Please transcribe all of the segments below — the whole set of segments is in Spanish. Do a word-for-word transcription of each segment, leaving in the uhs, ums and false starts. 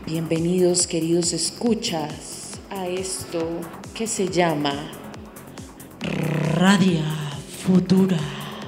Bienvenidos, queridos escuchas, a esto que se llama Radia Futura.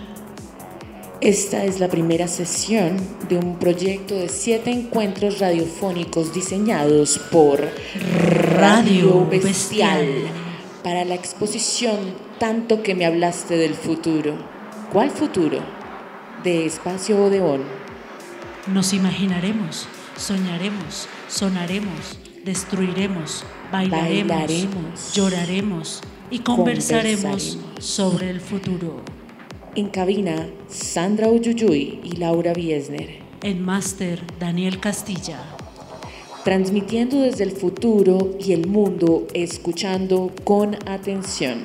Esta es la primera sesión de un proyecto de siete encuentros radiofónicos diseñados por Radio Bestial para la exposición Tanto que me hablaste del futuro. ¿Cuál futuro? De Espacio Odeón. Nos imaginaremos, soñaremos, sonaremos, destruiremos, bailaremos, Bailaremos, lloraremos y conversaremos, conversaremos sobre el futuro. En cabina, Sandra Uyuyuy y Laura Biesner. En máster, Daniel Castilla. Transmitiendo desde el futuro y el mundo, escuchando con atención.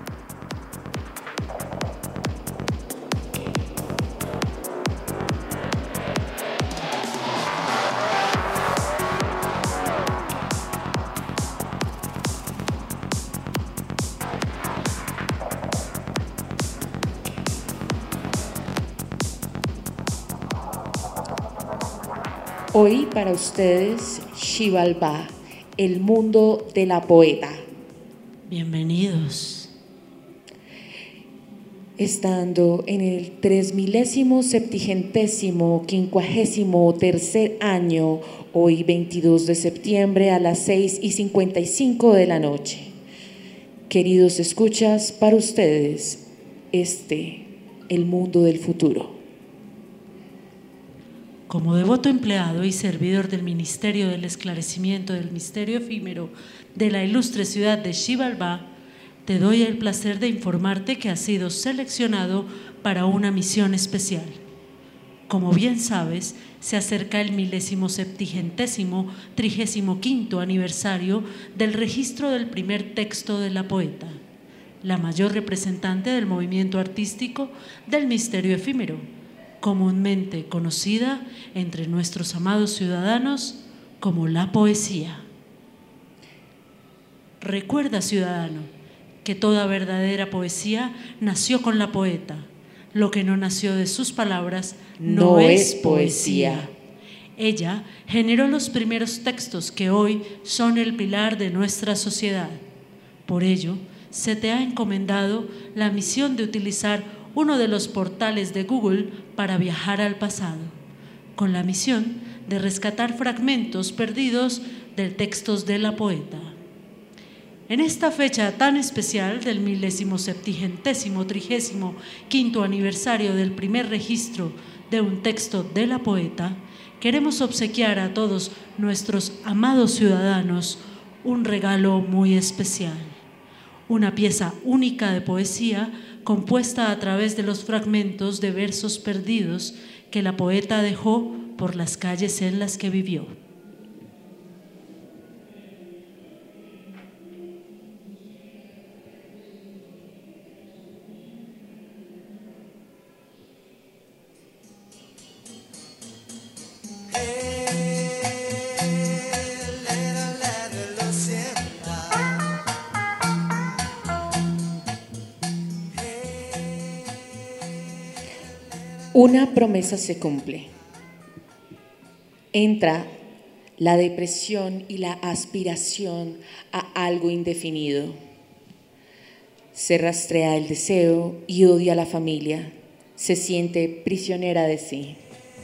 Hoy para ustedes, Xibalbá, el mundo de la poeta. Bienvenidos. Estando en el tres milésimo septigentésimo quincuagésimo tercer año, hoy veintidós de septiembre a las seis y cincuenta y cinco de la noche. Queridos escuchas, para ustedes, este, el mundo del futuro. Como devoto empleado y servidor del Ministerio del Esclarecimiento del Misterio Efímero de la ilustre ciudad de Xibalbá, te doy el placer de informarte que has sido seleccionado para una misión especial. Como bien sabes, se acerca el milésimo septigentésimo trigésimo quinto aniversario del registro del primer texto de la poeta, la mayor representante del movimiento artístico del misterio efímero, comúnmente conocida entre nuestros amados ciudadanos como la poesía. Recuerda, ciudadano, que toda verdadera poesía nació con la poeta. Lo que no nació de sus palabras no, no es poesía. poesía. Ella generó los primeros textos que hoy son el pilar de nuestra sociedad. Por ello, se te ha encomendado la misión de utilizar uno de los portales de Google para viajar al pasado, con la misión de rescatar fragmentos perdidos de textos de la poeta. En esta fecha tan especial del milésimo septigentésimo trigésimo quinto aniversario del primer registro de un texto de la poeta, queremos obsequiar a todos nuestros amados ciudadanos un regalo muy especial, una pieza única de poesía compuesta a través de los fragmentos de versos perdidos que la poeta dejó por las calles en las que vivió. Una promesa se cumple. Entra la depresión y la aspiración a algo indefinido. Se rastrea el deseo y odia a la familia. Se siente prisionera de sí.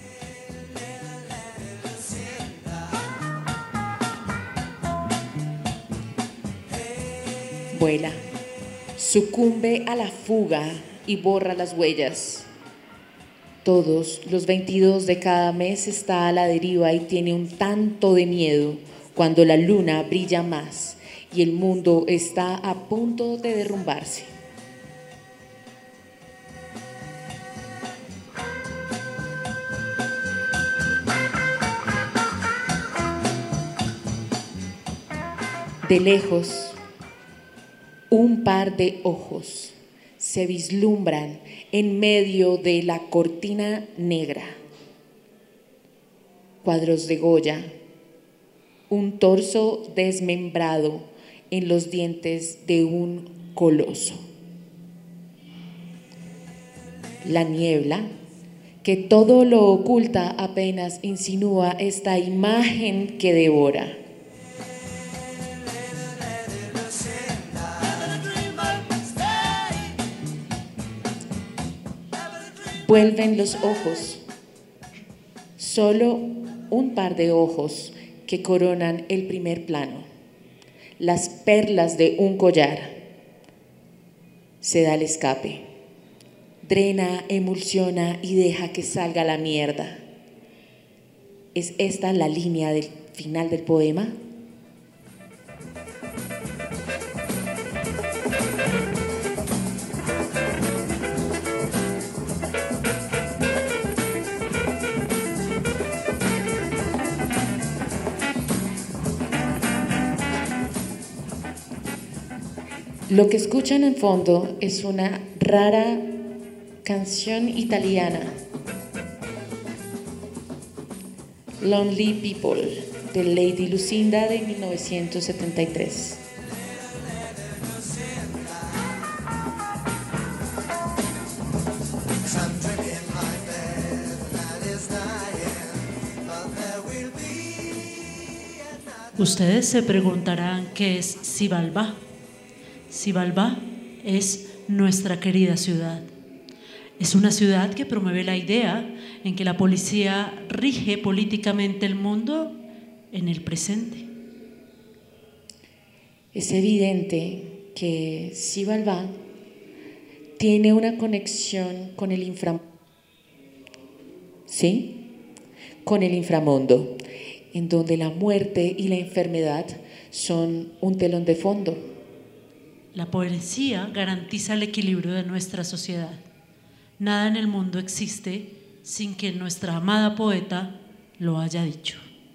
Vuela, sucumbe a la fuga y borra las huellas. Todos los veintidós de cada mes está a la deriva y tiene un tanto de miedo cuando la luna brilla más y el mundo está a punto de derrumbarse. De lejos, un par de ojos se vislumbran en medio de la cortina negra. Cuadros de Goya, un torso desmembrado en los dientes de un coloso. La niebla que todo lo oculta apenas insinúa esta imagen que devora. Vuelven los ojos, solo un par de ojos que coronan el primer plano, las perlas de un collar. Se da el escape, drena, emulsiona y deja que salga la mierda. ¿Es esta la línea del final del poema? Lo que escuchan en fondo es una rara canción italiana, Lonely People, de Lady Lucinda de mil novecientos setenta y tres. Ustedes se preguntarán qué es Xibalbá. Xibalbá es nuestra querida ciudad. Es una ciudad que promueve la idea en que la policía rige políticamente el mundo en el presente. Es evidente que Xibalbá tiene una conexión con el inframundo, ¿sí? Con el inframundo, en donde la muerte y la enfermedad son un telón de fondo. La poesía garantiza el equilibrio de nuestra sociedad. Nada en el mundo existe sin que nuestra amada poeta lo haya dicho.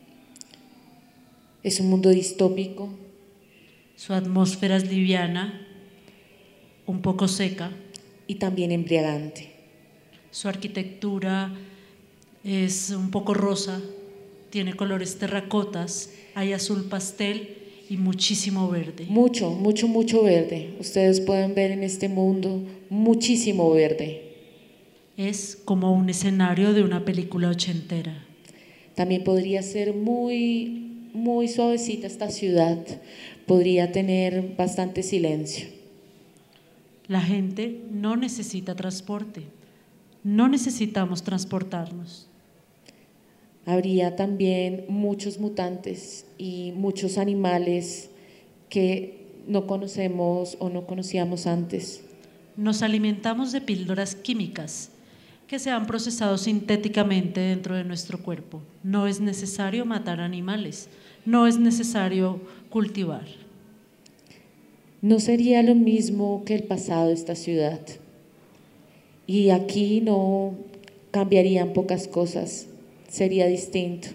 Es un mundo distópico. Su atmósfera es liviana, un poco seca. Y también embriagante. Su arquitectura es un poco rosa, tiene colores terracotas, hay azul pastel y muchísimo verde. Mucho, mucho, mucho verde. Ustedes pueden ver en este mundo muchísimo verde. Es como un escenario de una película ochentera. También podría ser muy, muy suavecita esta ciudad. Podría tener bastante silencio. La gente no necesita transporte. No necesitamos transportarnos. Habría también muchos mutantes y muchos animales que no conocemos o no conocíamos antes. Nos alimentamos de píldoras químicas que se han procesado sintéticamente dentro de nuestro cuerpo. No es necesario matar animales, no es necesario cultivar. No sería lo mismo que el pasado de esta ciudad. Y aquí no cambiarían pocas cosas. Sería distinto.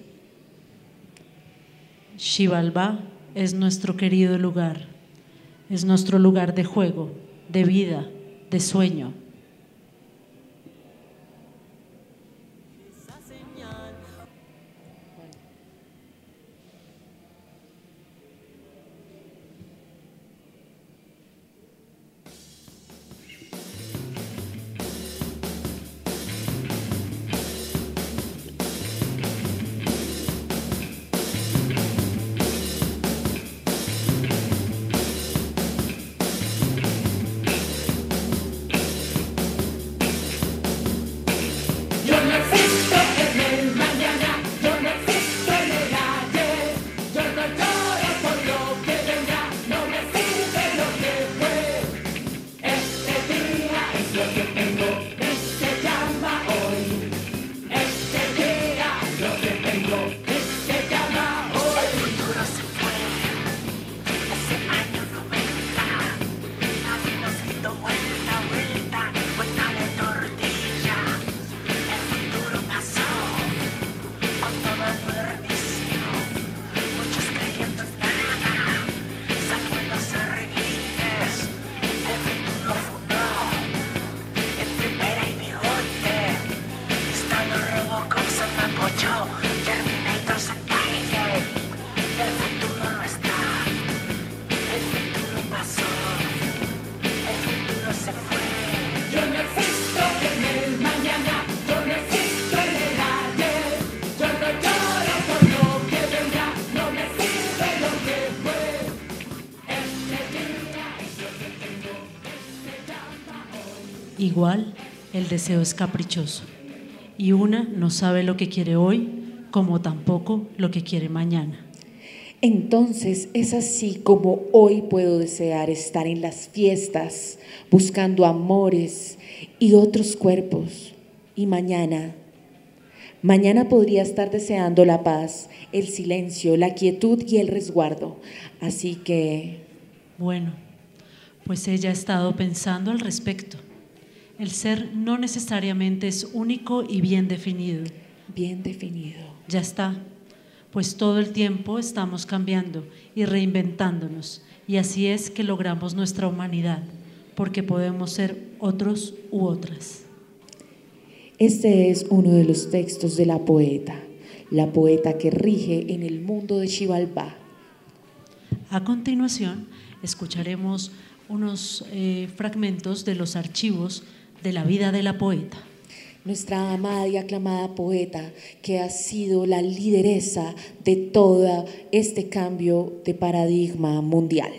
Xibalbá es nuestro querido lugar, es nuestro lugar de juego, de vida, de sueño. Igual, el deseo es caprichoso, y una no sabe lo que quiere hoy, como tampoco lo que quiere mañana. Entonces es así como hoy puedo desear estar en las fiestas, buscando amores y otros cuerpos. Y mañana, mañana podría estar deseando la paz, el silencio, la quietud y el resguardo. Así que... Bueno, pues ella ha estado pensando al respecto. El ser no necesariamente es único y bien definido. Bien definido. Ya está. Pues todo el tiempo estamos cambiando y reinventándonos, y así es que logramos nuestra humanidad, porque podemos ser otros u otras. Este es uno de los textos de la poeta, la poeta que rige en el mundo de Xibalbá. A continuación, escucharemos unos eh, fragmentos de los archivos de la vida de la poeta. Nuestra amada y aclamada poeta, que ha sido la lideresa de todo este cambio de paradigma mundial.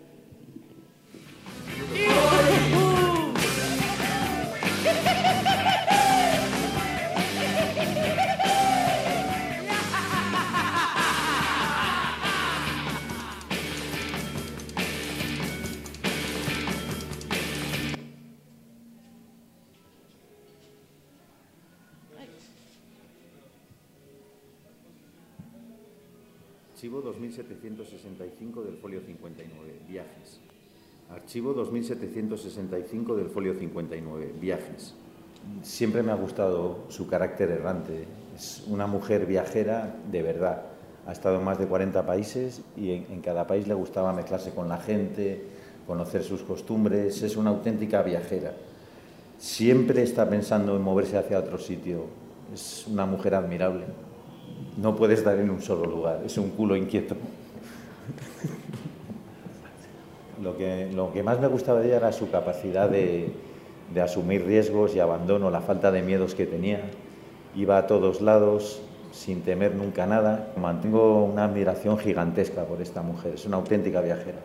Archivo dos mil setecientos sesenta y cinco del folio cincuenta y nueve, viajes. Archivo dos mil setecientos sesenta y cinco del folio cincuenta y nueve, viajes. Siempre me ha gustado su carácter errante. Es una mujer viajera de verdad. Ha estado en más de cuarenta países y en, en cada país le gustaba mezclarse con la gente, conocer sus costumbres. Es una auténtica viajera. Siempre está pensando en moverse hacia otro sitio. Es una mujer admirable. No puede estar en un solo lugar, es un culo inquieto. Lo que, lo que más me gustaba de ella era su capacidad de, de asumir riesgos y abandono, la falta de miedos que tenía. Iba a todos lados sin temer nunca nada. Mantengo una admiración gigantesca por esta mujer, es una auténtica viajera.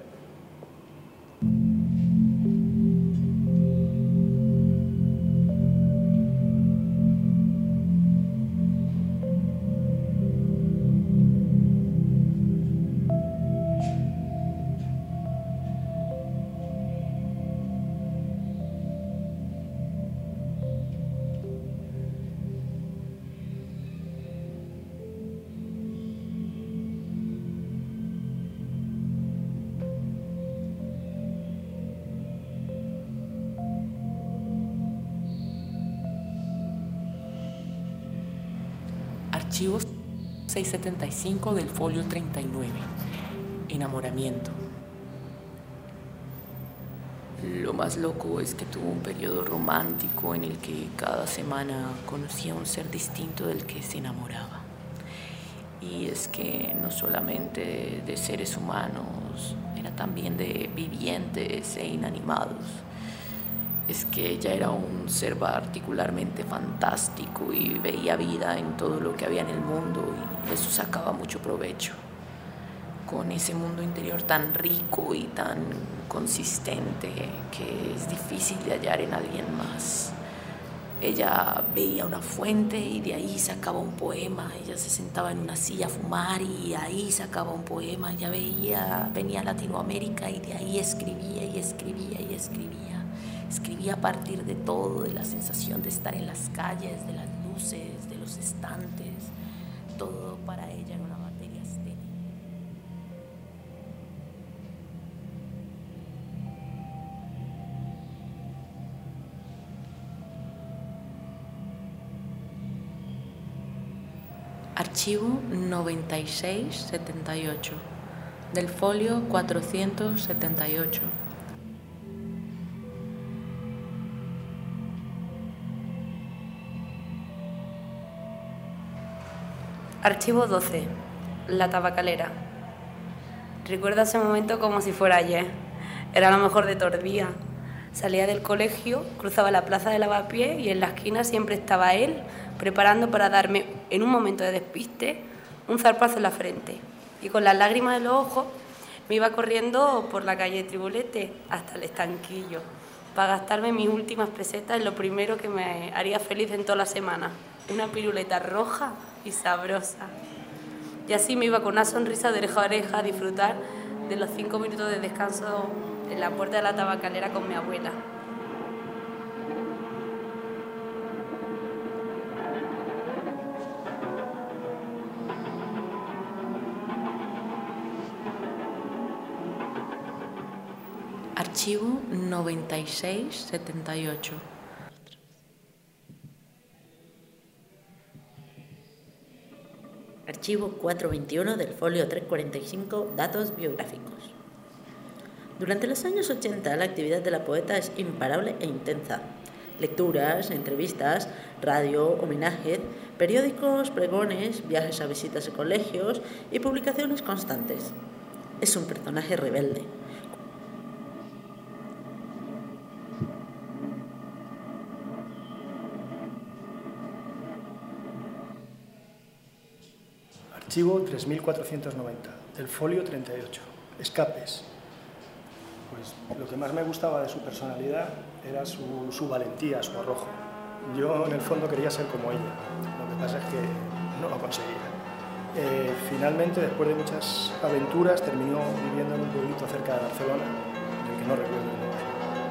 Archivo seiscientos setenta y cinco del folio treinta y nueve. Enamoramiento. Lo más loco es que tuvo un periodo romántico en el que cada semana conocía a un ser distinto del que se enamoraba. Y es que no solamente de seres humanos, era también de vivientes e inanimados. Es que ella era un ser particularmente fantástico y veía vida en todo lo que había en el mundo y eso sacaba mucho provecho. Con ese mundo interior tan rico y tan consistente que es difícil de hallar en alguien más. Ella veía una fuente y de ahí sacaba un poema. Ella se sentaba en una silla a fumar y ahí sacaba un poema. Ella veía, venía a Latinoamérica y de ahí escribía y escribía y escribía. Escribía a partir de todo, de la sensación de estar en las calles, de las luces, de los estantes. Todo para ella era una materia estética. Archivo noventa y seis setenta y ocho del folio cuatrocientos setenta y ocho. Archivo doce. La tabacalera. Recuerdo ese momento como si fuera ayer. Era lo mejor de todo el día. Salía del colegio, cruzaba la plaza de Lavapiés y en la esquina siempre estaba él, preparando para darme, en un momento de despiste, un zarpazo en la frente. Y con las lágrimas en los ojos me iba corriendo por la calle Tribulete hasta el estanquillo. para gastarme mis últimas pesetas en lo primero que me haría feliz en toda la semana, una piruleta roja y sabrosa. Y así me iba con una sonrisa de oreja a oreja a disfrutar de los cinco minutos de descanso en la puerta de la tabacalera con mi abuela. Archivo noventa y seis setenta y ocho. Archivo cuatrocientos veintiuno del folio trescientos cuarenta y cinco, datos biográficos. Durante los años ochenta la actividad de la poeta es imparable e intensa. Lecturas, entrevistas, radio, homenajes, periódicos, pregones, viajes a visitas a colegios y publicaciones constantes. Es un personaje rebelde. Archivo tres mil cuatrocientos noventa, del folio treinta y ocho. Escapes. Pues lo que más me gustaba de su personalidad era su, su valentía, su arrojo. Yo en el fondo quería ser como ella, lo que pasa es que no lo conseguía. Eh, finalmente, después de muchas aventuras, terminó viviendo en un pueblito cerca de Barcelona, del que no recuerdo el nombre.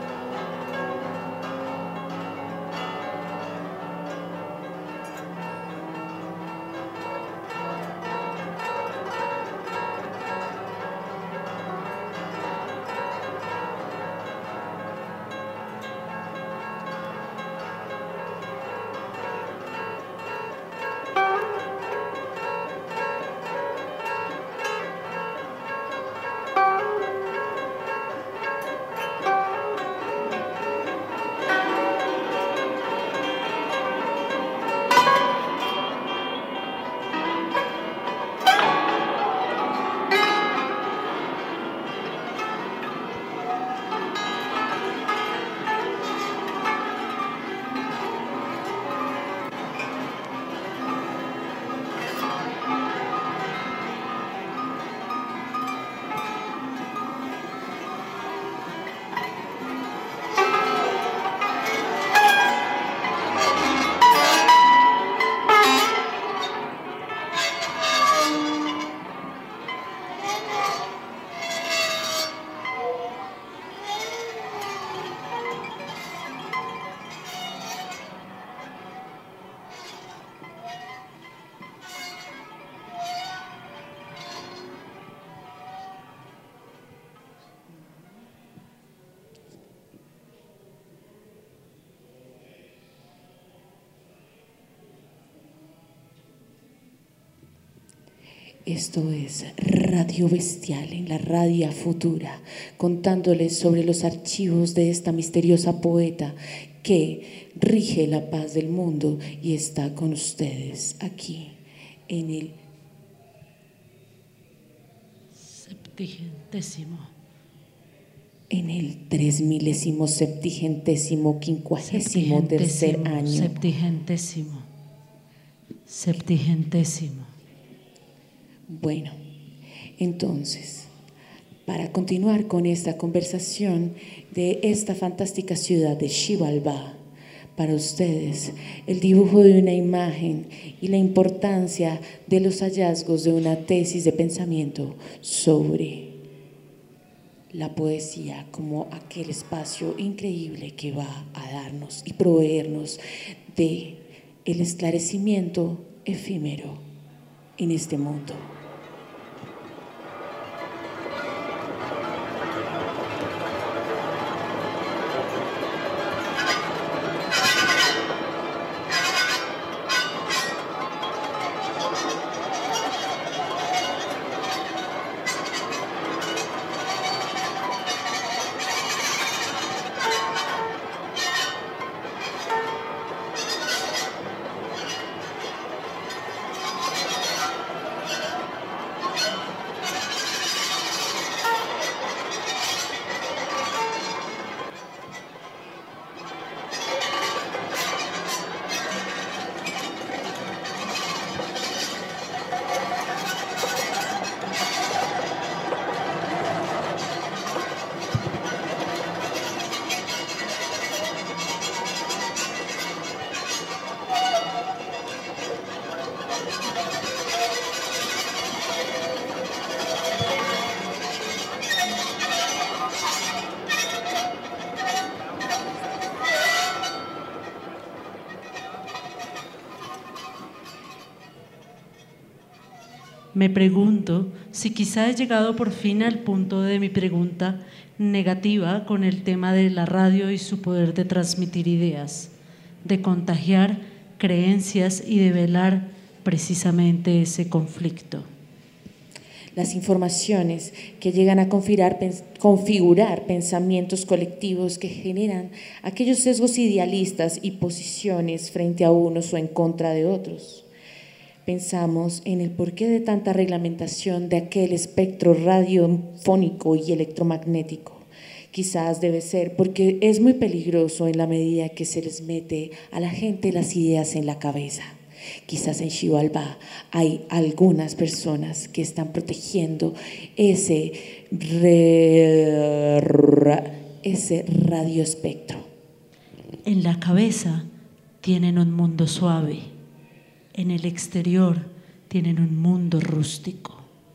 Esto es Radio Bestial en la Radio Futura, contándoles sobre los archivos de esta misteriosa poeta que rige la paz del mundo y está con ustedes aquí en el septigentésimo. En el tres milésimo septigentésimo quincuagésimo tercer año. Septigentésimo. Septigentésimo. Bueno, entonces, para continuar con esta conversación de esta fantástica ciudad de Xibalbá, para ustedes el dibujo de una imagen y la importancia de los hallazgos de una tesis de pensamiento sobre la poesía como aquel espacio increíble que va a darnos y proveernos de el esclarecimiento efímero en este mundo. Me pregunto si quizá he llegado por fin al punto de mi pregunta negativa con el tema de la radio y su poder de transmitir ideas, de contagiar creencias y de velar precisamente ese conflicto. Las informaciones que llegan a configurar, configurar pensamientos colectivos que generan aquellos sesgos idealistas y posiciones frente a unos o en contra de otros. Pensamos en el porqué de tanta reglamentación de aquel espectro radiofónico y electromagnético. Quizás debe ser porque es muy peligroso en la medida que se les mete a la gente las ideas en la cabeza. Quizás en Xibalbá hay algunas personas que están protegiendo ese, re, ese radioespectro. En la cabeza tienen un mundo suave, en el exterior tienen un mundo rústico.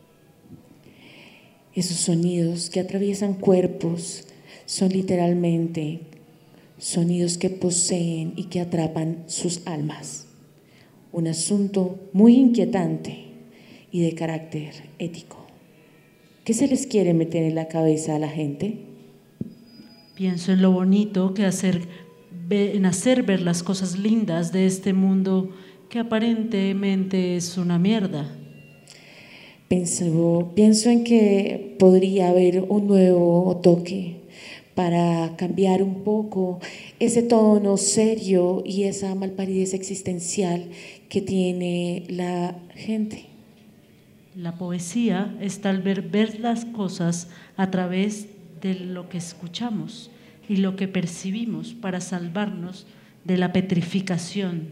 Esos sonidos que atraviesan cuerpos son literalmente sonidos que poseen y que atrapan sus almas. Un asunto muy inquietante y de carácter ético. ¿Qué se les quiere meter en la cabeza a la gente? Pienso en lo bonito que hacer, en hacer ver las cosas lindas de este mundo que aparentemente es una mierda. Pienso, pienso en que podría haber un nuevo toque para cambiar un poco ese tono serio y esa malparidez existencial que tiene la gente. La poesía es tal vez ver las cosas a través de lo que escuchamos y lo que percibimos para salvarnos de la petrificación.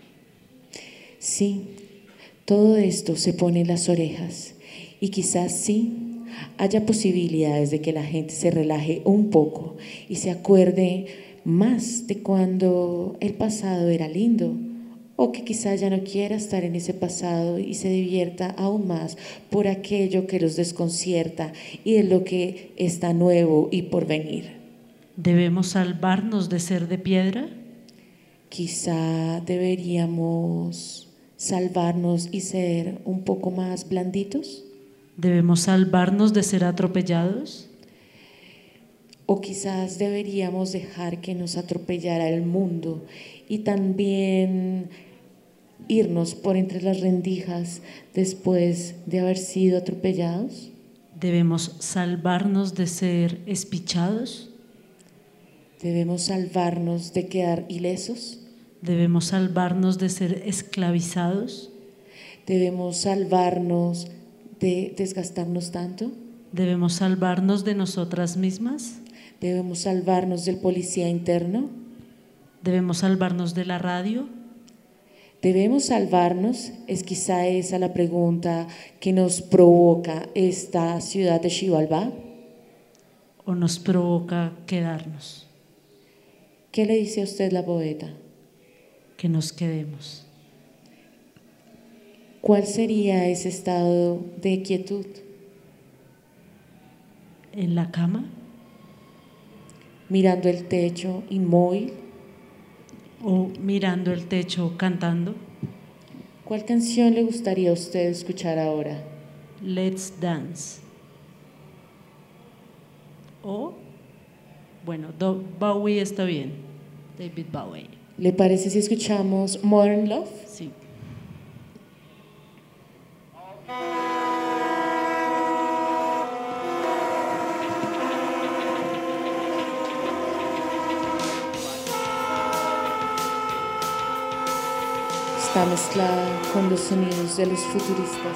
Sí, todo esto se pone en las orejas y quizás sí haya posibilidades de que la gente se relaje un poco y se acuerde más de cuando el pasado era lindo, o que quizás ya no quiera estar en ese pasado y se divierta aún más por aquello que los desconcierta y de lo que está nuevo y por venir. ¿Debemos salvarnos de ser de piedra? Quizá deberíamos salvarnos y ser un poco más blanditos. ¿Debemos salvarnos de ser atropellados? O quizás deberíamos dejar que nos atropellara el mundo y también irnos por entre las rendijas después de haber sido atropellados. ¿Debemos salvarnos de ser espichados? ¿Debemos salvarnos de quedar ilesos? ¿Debemos salvarnos de ser esclavizados? ¿Debemos salvarnos de desgastarnos tanto? ¿Debemos salvarnos de nosotras mismas? ¿Debemos salvarnos del policía interno? ¿Debemos salvarnos de la radio? ¿Debemos salvarnos? Es quizá esa la pregunta que nos provoca esta ciudad de Xibalbá. ¿O nos provoca quedarnos? ¿Qué le dice a usted la poeta? Que nos quedemos. ¿Cuál sería ese estado de quietud? ¿En la cama? ¿Mirando el techo inmóvil? ¿O mirando el techo cantando? ¿Cuál canción le gustaría a usted escuchar ahora? Let's Dance. O, bueno, Bowie está bien, David Bowie. ¿Le parece si escuchamos Modern Love? Sí. Está mezclada con los sonidos de los futuristas.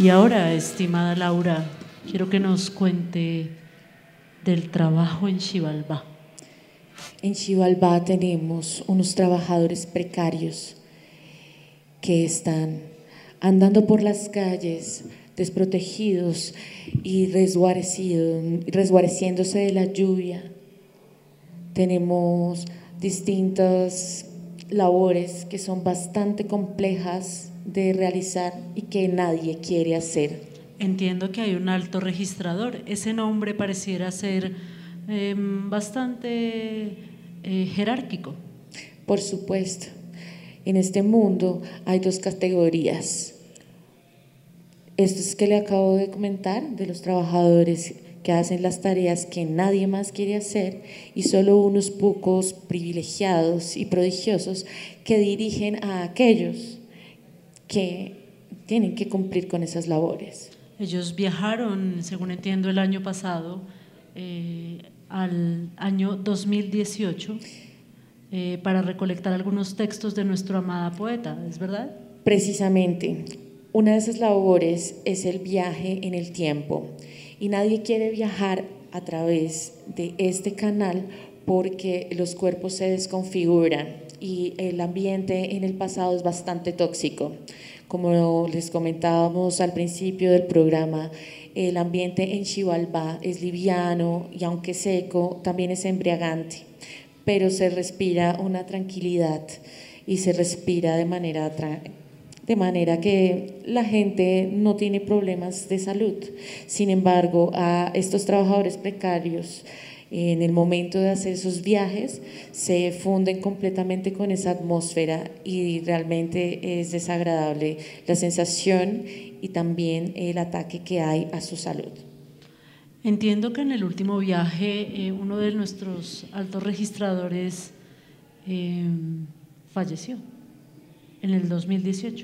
Y ahora, estimada Laura, quiero que nos cuente del trabajo en Xibalbá. En Xibalbá tenemos unos trabajadores precarios que están andando por las calles desprotegidos y resguarecidos, resguareciéndose de la lluvia. Tenemos distintas labores que son bastante complejas de realizar y que nadie quiere hacer. Entiendo que hay un alto registrador. Ese nombre pareciera ser eh, bastante eh, jerárquico. Por supuesto. En este mundo hay dos categorías. Estos que le acabo de comentar, de los trabajadores que hacen las tareas que nadie más quiere hacer, y solo unos pocos privilegiados y prodigiosos que dirigen a aquellos que tienen que cumplir con esas labores. Ellos viajaron, según entiendo, el año pasado eh, al año dos mil dieciocho eh, para recolectar algunos textos de nuestra amada poeta, ¿es verdad? Precisamente, una de esas labores es el viaje en el tiempo, y nadie quiere viajar a través de este canal porque los cuerpos se desconfiguran y el ambiente en el pasado es bastante tóxico. Como les comentábamos al principio del programa, el ambiente en Xibalbá es liviano y aunque seco, también es embriagante, pero se respira una tranquilidad y se respira de manera, de manera que la gente no tiene problemas de salud. Sin embargo, a estos trabajadores precarios, en el momento de hacer esos viajes, se funden completamente con esa atmósfera y realmente es desagradable la sensación y también el ataque que hay a su salud. Entiendo que en el último viaje eh, uno de nuestros altos registradores eh, falleció en el dos mil dieciocho.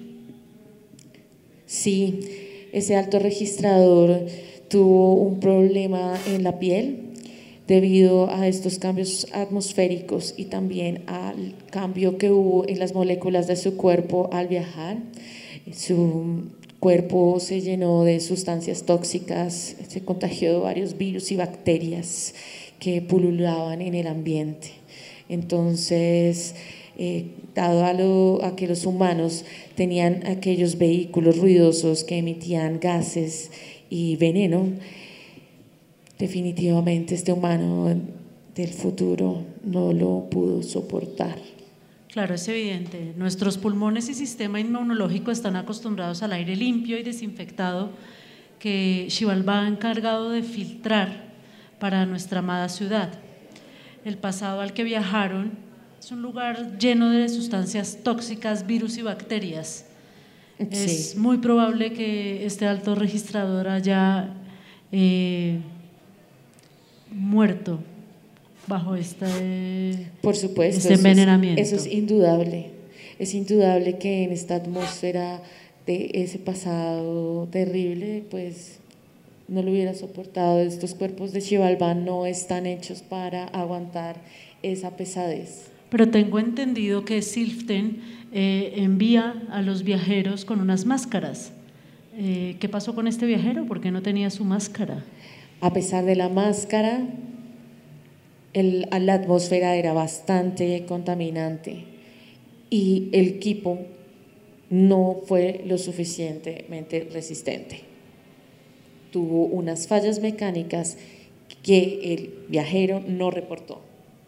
Sí, ese alto registrador tuvo un problema en la piel debido a estos cambios atmosféricos y también al cambio que hubo en las moléculas de su cuerpo al viajar. Su cuerpo se llenó de sustancias tóxicas, se contagió de varios virus y bacterias que pululaban en el ambiente. Entonces, eh, dado a, lo, a que los humanos tenían aquellos vehículos ruidosos que emitían gases y veneno, definitivamente este humano del futuro no lo pudo soportar. Claro, es evidente. Nuestros pulmones y sistema inmunológico están acostumbrados al aire limpio y desinfectado que Xibalbá ha encargado de filtrar para nuestra amada ciudad. El pasado al que viajaron es un lugar lleno de sustancias tóxicas, virus y bacterias. Sí. Es muy probable que este alto registrador haya eh, muerto bajo este, Por supuesto, este envenenamiento. Eso es, eso es indudable. Es indudable que en esta atmósfera de ese pasado terrible, pues no lo hubiera soportado. Estos cuerpos de Xibalbá no están hechos para aguantar esa pesadez. Pero tengo entendido que Silften eh, envía a los viajeros con unas máscaras. Eh, ¿Qué pasó con este viajero? ¿Por qué no tenía su máscara? A pesar de la máscara, el, la atmósfera era bastante contaminante y el equipo no fue lo suficientemente resistente. Tuvo unas fallas mecánicas que el viajero no reportó.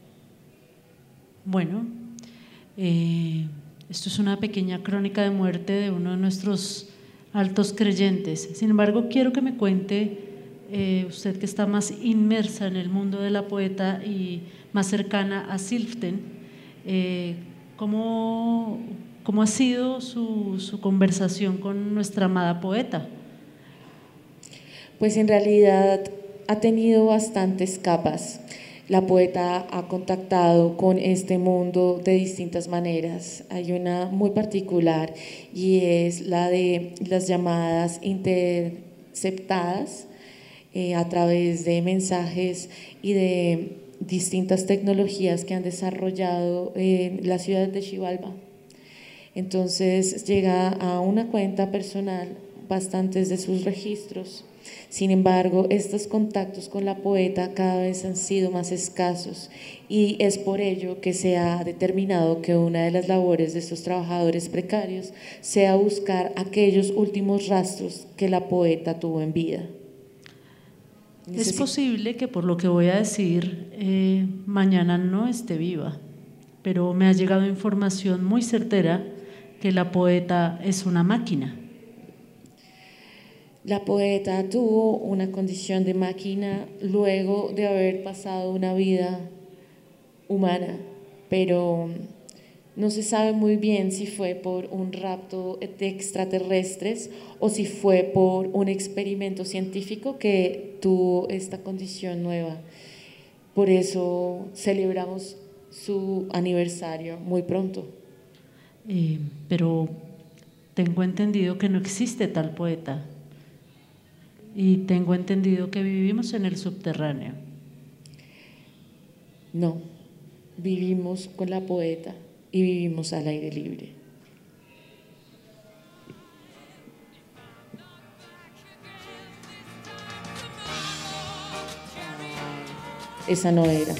Bueno, eh, esto es una pequeña crónica de muerte de uno de nuestros altos creyentes. Sin embargo, quiero que me cuente, eh, usted que está más inmersa en el mundo de la poeta y más cercana a Silften, eh, ¿cómo, cómo ha sido su, su conversación con nuestra amada poeta? Pues en realidad ha tenido bastantes capas. La poeta ha contactado con este mundo de distintas maneras. Hay una muy particular y es la de las llamadas interceptadas eh, a través de mensajes y de distintas tecnologías que han desarrollado en la ciudad de Xibalbá. Entonces llega a una cuenta personal bastantes de sus registros. Sin embargo, estos contactos con la poeta cada vez han sido más escasos y es por ello que se ha determinado que una de las labores de estos trabajadores precarios sea buscar aquellos últimos rastros que la poeta tuvo en vida. Es posible que por lo que voy a decir eh, mañana no esté viva, pero me ha llegado información muy certera que la poeta es una máquina. La poeta tuvo una condición de máquina luego de haber pasado una vida humana, pero no se sabe muy bien si fue por un rapto de extraterrestres o si fue por un experimento científico que tuvo esta condición nueva. Por eso celebramos su aniversario muy pronto. Eh, pero tengo entendido que no existe tal poeta. Y tengo entendido que vivimos en el subterráneo. No, vivimos con la poeta y vivimos al aire libre. Esa no era.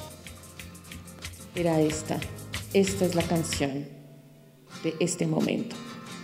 Era esta. Esta es la canción de este momento.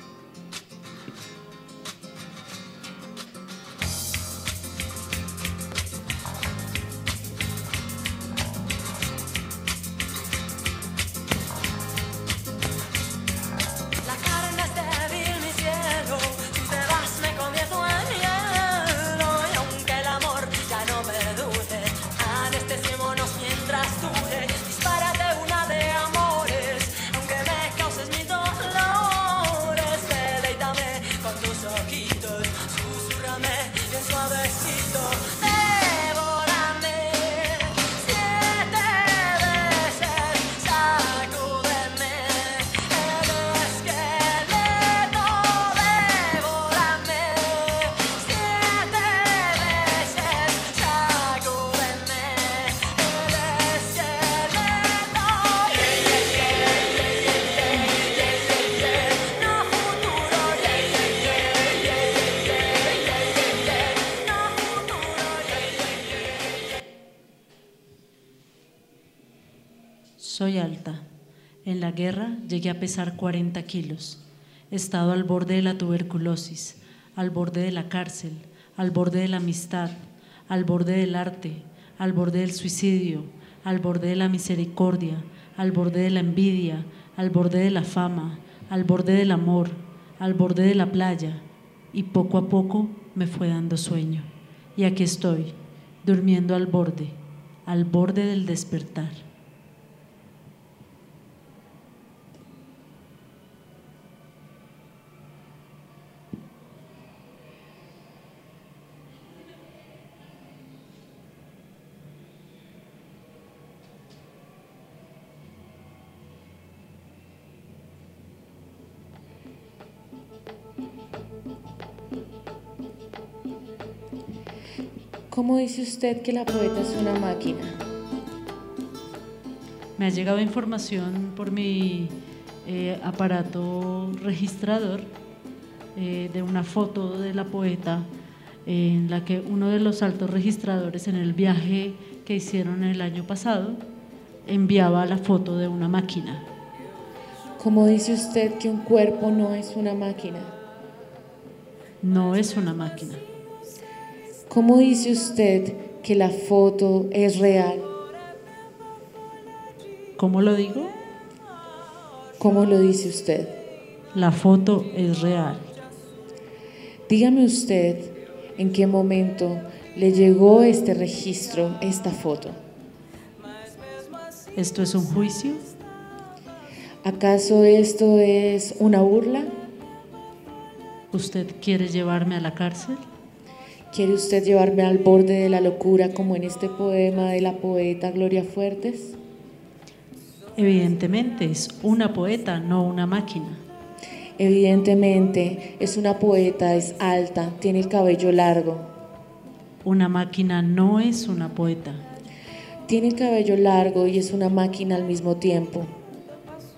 Soy alta. En la guerra llegué a pesar cuarenta kilos. He estado al borde de la tuberculosis, al borde de la cárcel, al borde de la amistad, al borde del arte, al borde del suicidio, al borde de la misericordia, al borde de la envidia, al borde de la fama, al borde del amor, al borde de la playa, y poco a poco me fue dando sueño. Y aquí estoy, durmiendo al borde, al borde del despertar. ¿Cómo dice usted que la poeta es una máquina? Me ha llegado información por mi eh, aparato registrador eh, de una foto de la poeta eh, en la que uno de los altos registradores en el viaje que hicieron el año pasado enviaba la foto de una máquina. ¿Cómo dice usted que un cuerpo no es una máquina? No es una máquina. ¿Cómo dice usted que la foto es real? ¿Cómo lo digo? ¿Cómo lo dice usted? La foto es real. Dígame usted en qué momento le llegó este registro, esta foto. ¿Esto es un juicio? ¿Acaso esto es una burla? ¿Usted quiere llevarme a la cárcel? ¿Quiere usted llevarme al borde de la locura como en este poema de la poeta Gloria Fuertes? Evidentemente es una poeta, no una máquina. Evidentemente es una poeta, es alta, tiene el cabello largo. Una máquina no es una poeta. Tiene el cabello largo y es una máquina al mismo tiempo.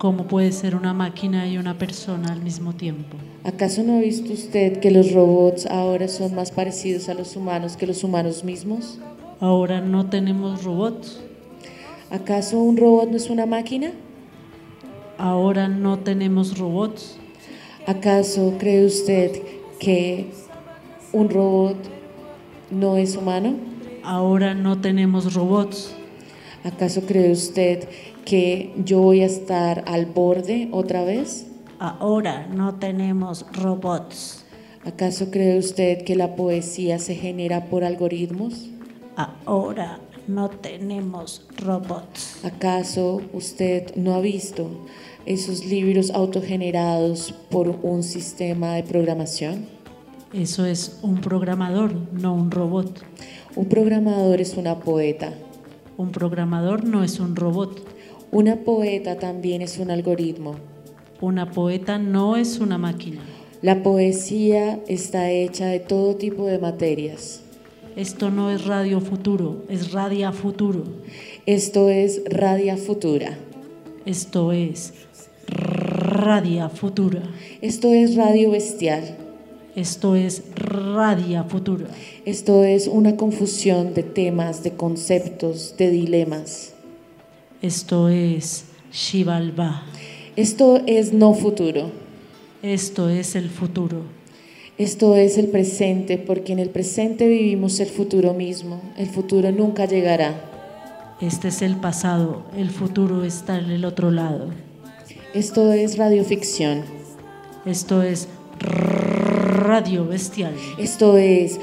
¿Cómo puede ser una máquina y una persona al mismo tiempo? ¿Acaso no ha visto usted que los robots ahora son más parecidos a los humanos que los humanos mismos? Ahora no tenemos robots. ¿Acaso un robot no es una máquina? Ahora no tenemos robots. ¿Acaso cree usted que un robot no es humano? Ahora no tenemos robots. ¿Acaso cree usted que yo voy a estar al borde otra vez? Ahora no tenemos robots. ¿Acaso cree usted que la poesía se genera por algoritmos? Ahora no tenemos robots. ¿Acaso usted no ha visto esos libros autogenerados por un sistema de programación? Eso es un programador, no un robot. Un programador es una poeta. Un programador no es un robot. Una poeta también es un algoritmo. Una poeta no es una máquina. La poesía está hecha de todo tipo de materias. Esto no es radio futuro, es radia futuro. Esto es radia futura. Esto es radia futura. Esto es radio bestial. Esto es radia futura. Esto es una confusión de temas, de conceptos, de dilemas. Esto es Xibalbá. Esto es no futuro. Esto es el futuro. Esto es el presente, porque en el presente vivimos el futuro mismo. El futuro nunca llegará. Este es el pasado, el futuro está en el otro lado. Esto es radioficción. Esto es radio bestial. Esto es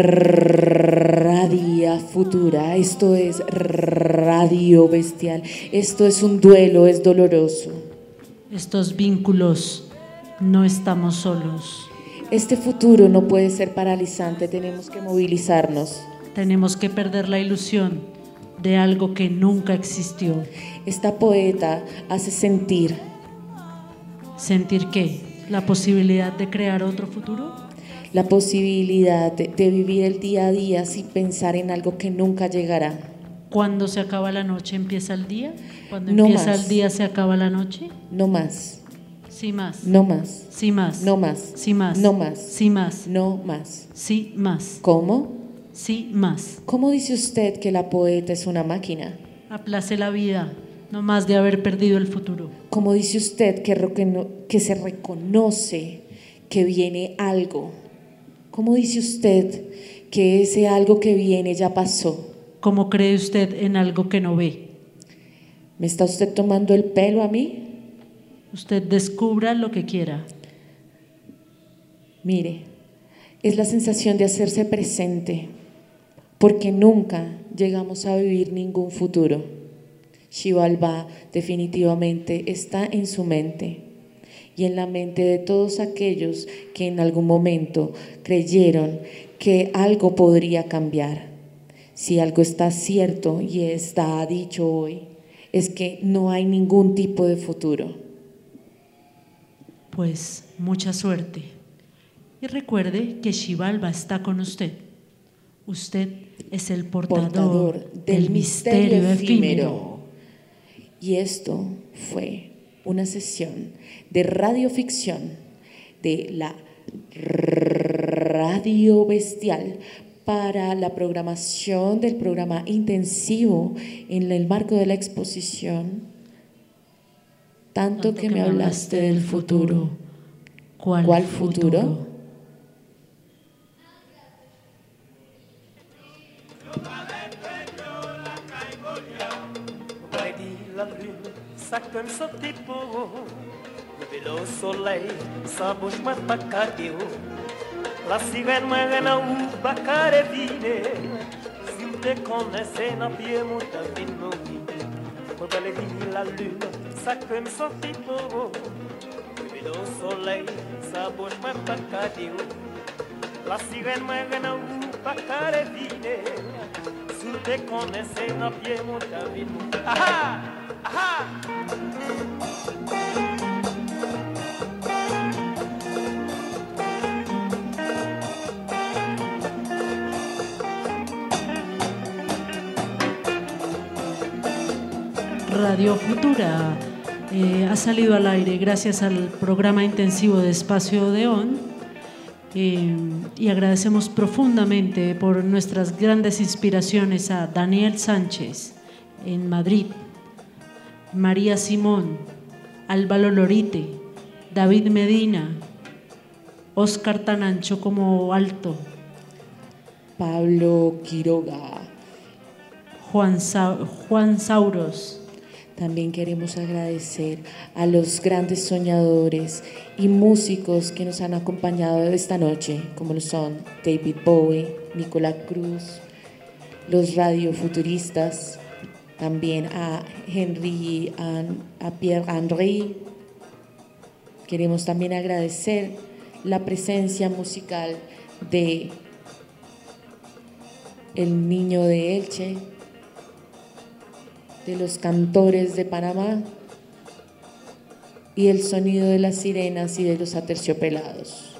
radia futura. Esto es radio bestial. Esto es un duelo, es doloroso. Estos vínculos, no estamos solos. Este futuro no puede ser paralizante, tenemos que movilizarnos. Tenemos que perder la ilusión de algo que nunca existió. Esta poeta hace sentir. ¿Sentir qué? ¿La posibilidad de crear otro futuro? La posibilidad de, de vivir el día a día sin pensar en algo que nunca llegará. ¿Cuándo se acaba la noche empieza el día? ¿Cuando No empieza más. el día se acaba la noche? No más. Sí más. No más. Sí más. No más. Sí más. No más. Sí más. No más. Sí más. ¿Cómo? Sí más. ¿Cómo dice usted que la poeta es una máquina? Aplace la vida, no más de haber perdido el futuro. ¿Cómo dice usted que, recono- que se reconoce que viene algo? ¿Cómo dice usted que ese algo que viene ya pasó? ¿Cómo cree usted en algo que no ve? ¿Me está usted tomando el pelo a mí? Usted descubra lo que quiera. Mire, es la sensación de hacerse presente, porque nunca llegamos a vivir ningún futuro. Xibalbá definitivamente está en su mente y en la mente de todos aquellos que en algún momento creyeron que algo podría cambiar. Si algo está cierto y está dicho hoy, es que no hay ningún tipo de futuro. Pues mucha suerte. Y recuerde que Xibalbá está con usted. Usted es el portador, portador del, del misterio, misterio efímero. efímero. Y esto fue una sesión de radioficción de la Radio Bestial para la programación del programa intensivo en el marco de la exposición Tanto, Tanto que, que me hablaste del futuro. ¿Cuál, ¿Cuál futuro? futuro? Ça comme ça t'es beau, lever au soleil, ça bouge ma pacadio. La sirène marina ou bacare vine, si on te connaissait n'a bien muta vino. Pour belle vie la lune, ça comme ça t'es beau, lever au soleil, ça bouge ma pacadio. La sirène marina ou bacare vine, si on te connaissait n'a bien muta vino. Aha! Aha! Radio Futura, eh, ha salido al aire gracias al programa intensivo de Espacio Odeón, eh, y agradecemos profundamente por nuestras grandes inspiraciones a Daniel Sánchez en Madrid, María Simón, Álvaro Lorite, David Medina, Óscar Tanancho como alto, Pablo Quiroga, Juan, Sa Juan Sauros. También queremos agradecer a los grandes soñadores y músicos que nos han acompañado esta noche, como lo son David Bowie, Nicolás Cruz, los radiofuturistas, también a Henry, a Pierre Henry. Queremos también agradecer la presencia musical de El Niño de Elche, de los Cantores de Panamá y el sonido de las sirenas y de los aterciopelados.